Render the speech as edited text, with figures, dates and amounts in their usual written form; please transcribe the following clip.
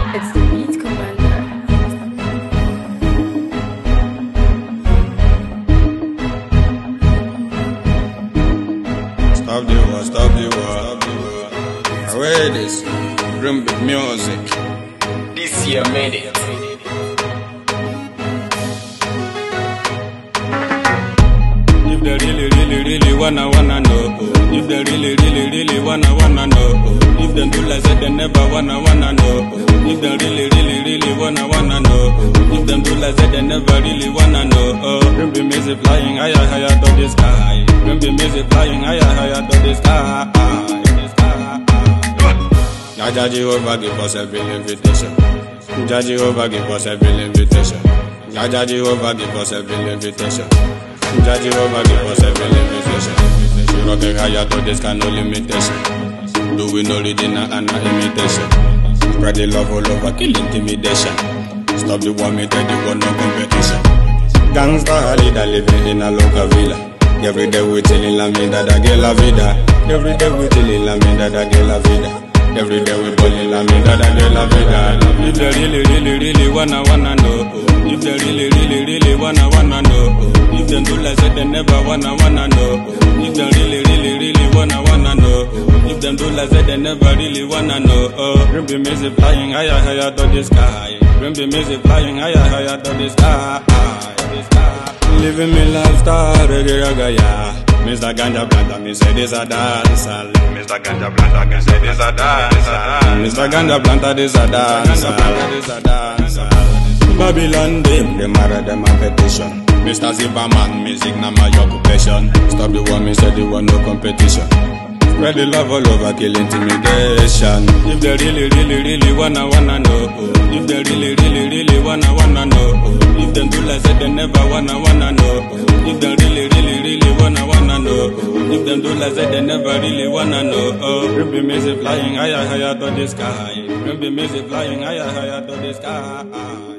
It's the Beat Commander. Stop the war, stop the war. I wear this, bring big music. This year made it. If they really wanna know, if they really wanna know, if they do like said they never wanna know, if they really wanna know, if they do like said they never really wanna know. Bring the music flying higher to the sky, bring the music flying higher to the sky. Jaja Jehovah give us every invitation. Jaja Jehovah give us every invitation. Jaja Jehovah give us every invitation. Jaja Jehovah give us every invitation. We rockin' higher to this kind of limitation. Do we know reading and not imitation? Spread the love all over, kill intimidation. Stop the war, make the war no competition. Gangsta leader living in a local villa. Every day we telling la vida da que la vida. Every day we telling la vida da que la vida. Every day we ballin' la vida da que la vida. If they really wanna know, if they really wanna know, if they do like said they never wanna know, if they really wanna know, if they do like said they never really wanna know. Bring the music flying higher to the sky, bring the music flying higher to the sky. Living me lifestyle, reggae, yeah. Mr. Ganja Planta, me say this a dancehall. Mr. Ganja Planta, me say this a dancehall. Mr. Ganja Planta, this a dancehall. Babylon, them marry them a petition. Mr. Zimmerman, music na my occupation. Stop the war, me say the war no competition. Spread the love all over, kill intimidation. If they really wanna know, if they really wanna know, if they do like said they never wanna know, if they really wanna know, if they do like said they never really wanna know. Bring the music flying higher to the sky, bring the music flying higher to the sky.